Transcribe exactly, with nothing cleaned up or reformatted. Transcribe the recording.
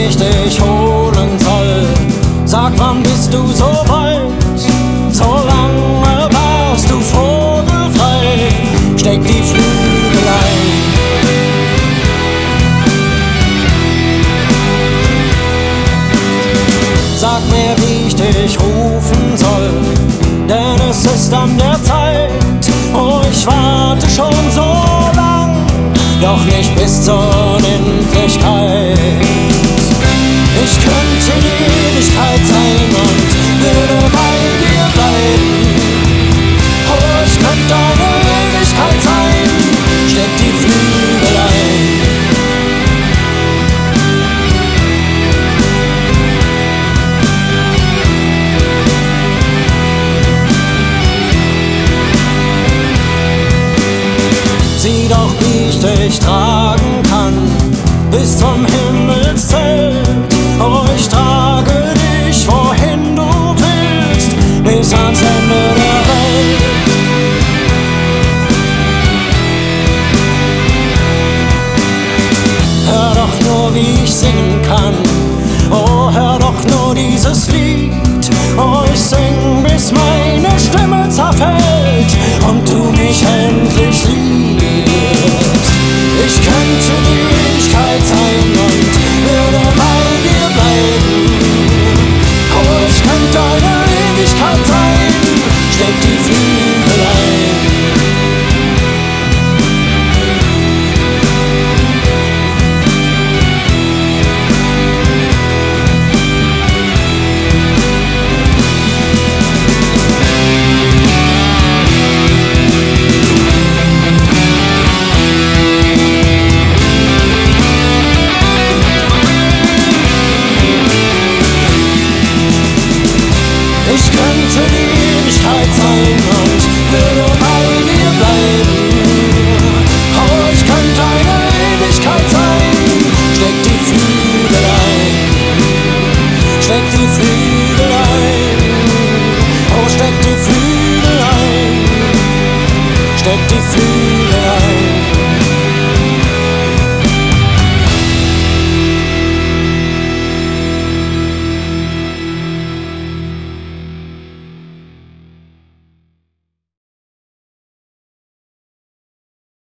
ich dich holen soll. Sag, wann bist du so weit? So lange warst du vogelfrei. Steck die Flügel ein. Sag mir, wie ich dich rufen soll, denn es ist an der Zeit. Oh, ich warte schon so lang, doch nicht bis zur Unendlichkeit. Ich könnte die Ewigkeit sein und würde bei dir bleiben. Oh, ich könnte eine Ewigkeit sein. Steck die Flügel ein. Sieh doch, wie ich dich tragen kann, bis zum Himmelszelt. Oh, ich trage dich, wohin du willst, bis ans Ende der Welt. Hör doch nur, wie ich singen kann. Oh, hör doch nur dieses Lied. Oh, ich sing, bis meine Stimme zerfällt und du mich endlich liebst. Ich könnte die Ewigkeit sein und würde bei dir bleiben. Oh, ich könnte eine Ewigkeit sein. Steck die Flügel ein. Ich könnte die Ewigkeit sein und würde bei dir bleiben. Oh, ich könnte eine Ewigkeit sein. Steck die Flügel ein. Steck die Flügel ein. Oh, steck die Flügel ein. Steck die Flügel ein.